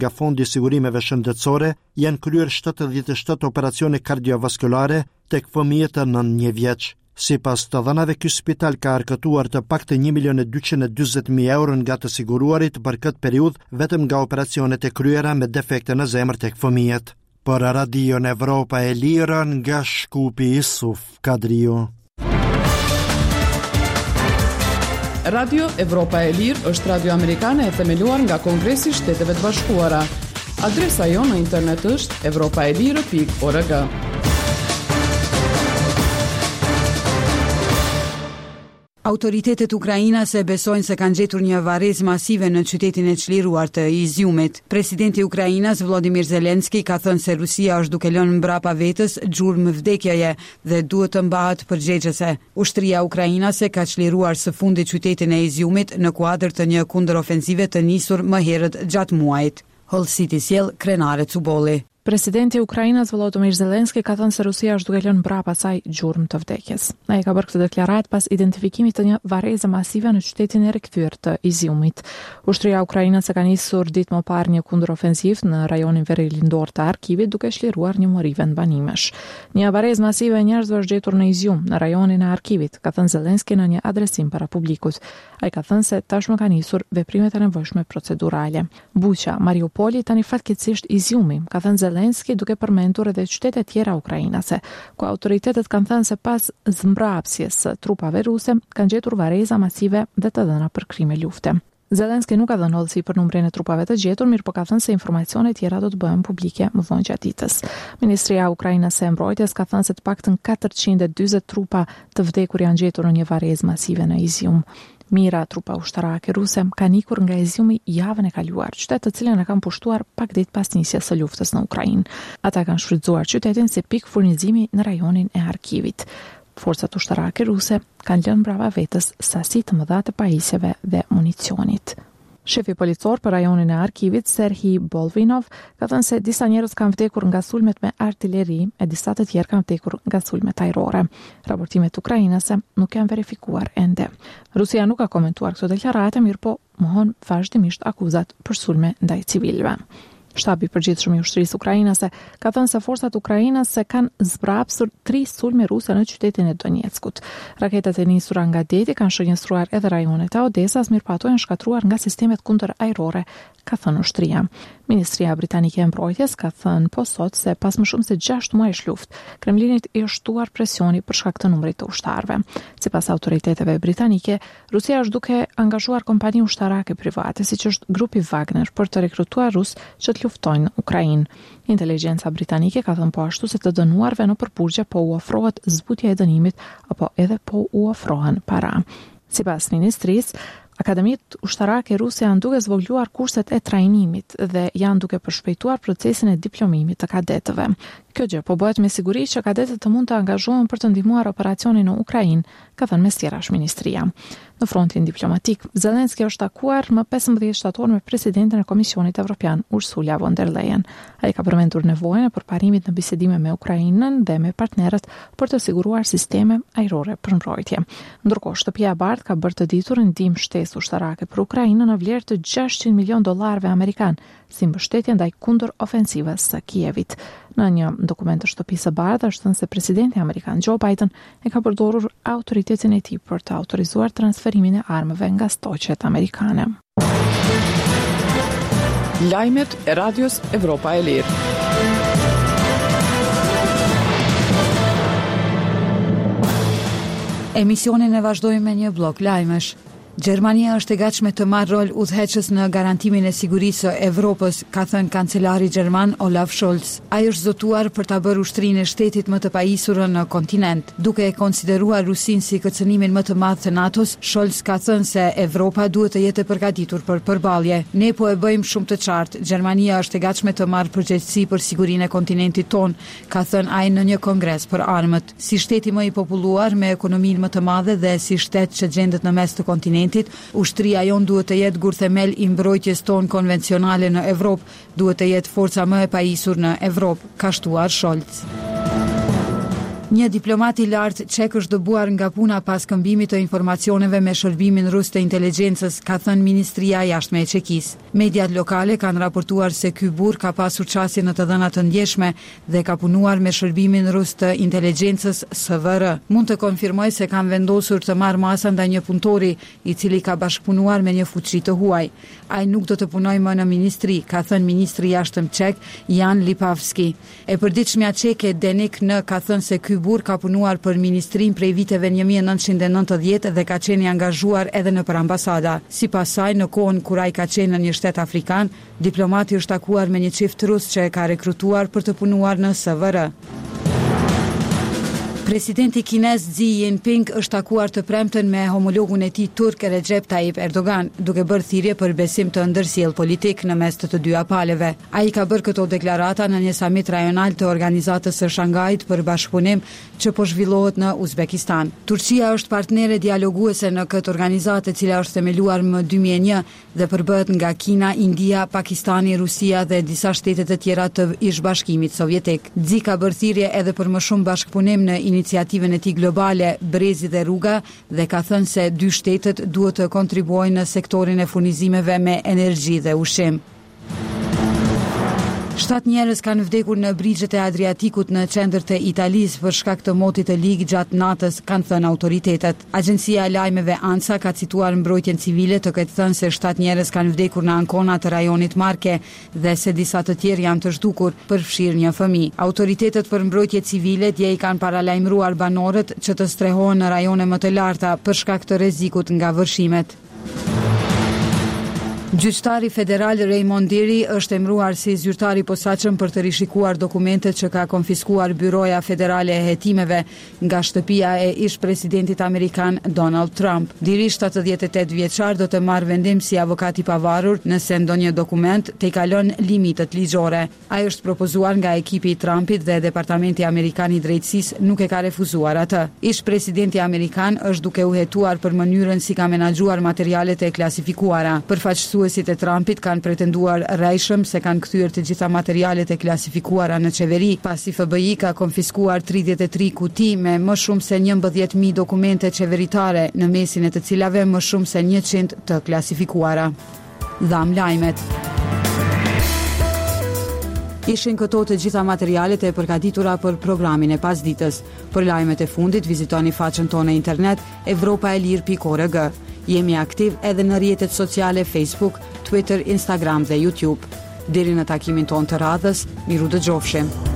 Nga Fondi i Sigurimeve Shëndetësore janë kryer 77 operacione kardiovaskulare tek fëmijët të nën 1 vjeç. Sipas të dhënave, ky spital ka arkëtuar të paktën 1.240.000 euro nga të siguruarit për këtë periudhë vetëm nga operacionet e kryera me defekte në zemër tek fëmijët. Për Radion Evropa e Lirë nga Shkupi Isuf Kadriu. Radio Evropa e Lirë është radio amerikane e themeluar nga Kongresi i Shteteve të Bashkuara. Adresa jonë në internet është europaelire.org. Autoritetet ukrainase besojnë se kanë gjetur një varrezë masive në qytetin e çliruar të Iziumit. Presidenti i Ukrainës Volodymyr Zelensky ka thënë se Rusia është duke lënë mbrapa vetës gjurmë vdekjeje dhe duhet të mbahet përgjegjëse. Ushtria ukrainase ka çliruar së fundi qytetin e Iziumit në kuadër të një kundërofensive të nisur më herët gjatë muajit. Hull City sjell krenare Cubolli. Presidenti i Ukrainës Volodymyr Zelensky ka thënë se Rusia është duke lënë mbrapa saj gjurmë të vdekjes. Ai ka bërë këtë deklaratë pas identifikimit të një varreze masive në qytetin e rikthyer të Iziumit. Ushtria ukrainase ka nisur ditë më parë një kundërofensiv në rajonin veriljindor të Arkivit duke shliruar një mori vendbanimesh. Një varrezë masive e njerëzve është gjetur në Izium, në rajonin e Arkivit, ka thënë Zelensky në një adresim para publikut. Ai ka thënë se tashmë ka nisur veprimet e nevojshme procedurale. Buqa, Mariupoli, tani fatkeqësisht Iziumi, ka thënë Zelensky duke përmendur edhe qytete tjera ukrainase, ku autoritetet kanë thënë se pas zmbrapsjes së trupave ruse kanë gjetur varreza masive dhe të dhëna për krime lufte. Zelensky nuk ka dhënë hollësi për numrin e trupave të gjetur, mirë po ka thënë se informacione tjera do të bëhen publike më vonë gjatë ditës. Ministria ukrainase e mbrojtjes ka thënë se të paktën 440 trupa të vdekur janë gjetur në një varrezë masive në Izium. Mira trupa ushtarake ruse kanë ikur nga Iziumi javën e kaluar, qytet të cilën e kanë pushtuar pak ditë pas nisjes së luftës në Ukrainë. Ata kanë shfrytzuar qytetin si pikë furnizimi në rajonin e Arkivit. Forcat ushtarake ruse kanë lënë mbrapa vetës sasi të mëdha të pajisjeve dhe municionit. Shefi policor për rajonin e Arkivit, Serhij Bolvinov, ka thënë se disa njerëz kanë vdekur nga sulmet me artilleri e disa të tjerë kanë vdekur nga sulmet ajrore. Raportimet ukrainase nuk janë verifikuar ende. Rusia nuk ka komentuar këtë deklaratë, mirë po mohon vazhdimisht akuzat për sulme ndaj civilëve. Shtabi i përgjithshëm i ushtrisë ukrainase ka thënë se forcat ukrainase kanë zbrapsur 3 sulme ruse në qytetin e Donetskut. Raketat e nisura nga deti kanë shënjestruar edhe rajonet e Odesas, mirë po ato janë shkatruar nga sistemet kundërajrore, ka thënë ushtria. Ministria britanike e mbrojtjes ka thënë po sot se pas më shumë se 6 muajsh luftë, Kremlinit i është shtuar presioni për shkak të numrit të ushtarëve. Sipas autoriteteve britanike, Rusia është duke angazhuar kompani ushtarake private, siç është grupi Wagner, për të rekrutuar rus që të luftojnë në Ukrainë. Inteligjenca britanike ka thënë po ashtu se të dënuarve në përpurgje po u ofrohet zbutja e dënimit apo edhe po u ofrohen para. Sipas ministrisë, Akademitë ushtarake ruse janë duke zvogëluar kurset e trajnimit dhe janë duke përshpejtuar procesin e diplomimit të kadetëve. Kjo gjë po bëhet me siguri që kadetët të mund të angazhohen për të ndihmuar operacionin në Ukrainë, ka thënë mesjerash ministria. Në frontin diplomatik, Zelensky është takuar më 15 shtator me presidentin e Komisionit Evropian, Ursula von der Leyen. Ai ka përmendur nevojën e përparimit në bisedime me Ukrainën dhe me partnerët për të siguruar sisteme ajrore për mbrojtje. Ndërkohë, Shtëpia e Bardhë ka bërë të ditur ndihmë shtesë ushtarake për Ukrainën në vlerë të $600 milion amerikan, si mbështetje ndaj kundër ofensivës së Kievit. Në një dokument të Shtëpisë së Bardhë është thënë se presidenti amerikan Joe Biden e ka përdorur autoritetin e tij për të autorizuar transferimin e armëve nga stoqet amerikane. Lajmet e Radios Evropa e Lirë. Emisionin e vazhdojmë me një blok lajmesh. Gjermania është e gatshme të marrë rol udhëheqës në garantimin e sigurisë së Evropës, ka thënë kancelari gjerman Olaf Scholz. Ai është zotuar për ta bërë ushtrinë e shtetit më të pajisur në kontinent. Duke e konsideruar Rusinë si kërcënimin më të madh të NATO-s, Scholz ka thënë se Evropa duhet të jetë e përgatitur për përballje. Ne po e bëjmë shumë të qartë. Gjermania është e gatshme të marrë përgjegjësi për sigurinë e kontinentit ton, ka thënë ai në një kongres për armët. Si shteti më i populluar me ekonominë më të madhe dhe si shtet që gjendet në mes të kontinentit, ushtria jon duhet të jetë gurthemel i mbrojtjes tonë konvencionale në Evropë, duhet të jetë forca më e pajisur në Evropë, ka shtuar Scholz. Një diplomat I lartë çek është dëbuar nga puna pas këmbimit të informacioneve me shërbimin rus të inteligjencës, ka thënë Ministria e Jashtme e Çekisë. Mediat lokale kanë raportuar se ky burr ka pasur qasje në të dhëna të ndjeshme dhe ka punuar me shërbimin rus të inteligjencës SVR. Mund të konfirmoj se kanë vendosur të marrë masa ndaj një punëtori I cili ka bashkëpunuar me një fuqi të huaj. Ai nuk do të punojë më në ministri, ka thënë ministri I jashtëm çek Jan Lipavski. E përditshmja çeke Denik N ka thënë se ky burr ka punuar për ministrin prej viteve 1990 dhe ka qenë I angazhuar edhe në për ambasada. Sipas saj, në kohën kur ai ka qenë në një shtet afrikan, diplomati është takuar me një çift rus që e ka rekrutuar për të punuar në SVR. Presidenti kinez Xi Jinping është takuar të premten me homologun e tij turk Recep Tayyip Erdogan, duke bërë thirrje për besim të ndërsjellë politik në mes të dy palëve. Ai ka bërë këto deklarata në një samit rajonal të organizatës së Shangajit për bashkëpunim që po zhvillohet në Uzbekistan. Turqia është partnere dialoguese në këtë organizatë, e cila është themeluar më 2001 dhe përbëhet nga Kina, India, Pakistani, Rusia dhe disa shtete të tjera të ish-bashkimit sovjetik. Xi ka bërë thirrje edhe për më shumë bashkëpunim në iniciativën e tij globale Brezi dhe Rruga dhe ka thënë se dy shtetet duhet të kontribuojnë në sektorin e furnizimeve me energji dhe ushqim. 7 njerëz kanë vdekur në brigjet e Adriatikut në qendër të Italisë për shkak të motit të ligj gjatë natës, kanë thënë autoritetet. Agjencia e lajmeve ANSA ka cituar mbrojtjen civile të ketë thënë se 7 njerëz kanë vdekur në ankona të rajonit Marke dhe se disa të tjerë janë të zhdukur, përfshirë një fëmijë. Autoritetet për mbrojtje civile dje I kanë paralajmëruar banorët që të strehohen në rajone më të larta për shkak të rrezikut nga vërshimet. Gjyqtari federal Raymond Diri është emëruar si zyrtar I posaçëm për të rishikuar dokumentet që ka konfiskuar Byroja Federale e Hetimeve nga shtëpia e ish-presidentit amerikan Donald Trump. Diri, 78 vjeçar, do të marrë vendim si avokat I pavarur nëse ndonjë dokument të I kalon limitet ligjore. Ai është propozuar nga ekipi I Trumpit dhe Departamenti Amerikan I Drejtësisë nuk e ka refuzuar atë. Ish-presidenti amerikan është duke u hetuar për mënyrën si ka menaxhuar materialet e klasifikuara. Përfaqësuesit e Trumpit kanë pretenduar rrejshëm se kanë kthyer të gjitha materialet e klasifikuara në qeveri, pasi FBI ka konfiskuar 33 kuti me më shumë se 11.000 dokumente qeveritare, në mesin e të cilave më shumë se 100 të klasifikuara. Dham lajmet. Ishin këto të gjitha materialet e përgatitura për programin e pasditës. Për lajmet e fundit, vizitoni faqen tonë internet evropaelir.org. Jemi aktiv edhe në rrjetet sociale Facebook, Twitter, Instagram dhe YouTube. Deri në takimin tonë të radhës, miru dëgjofshim.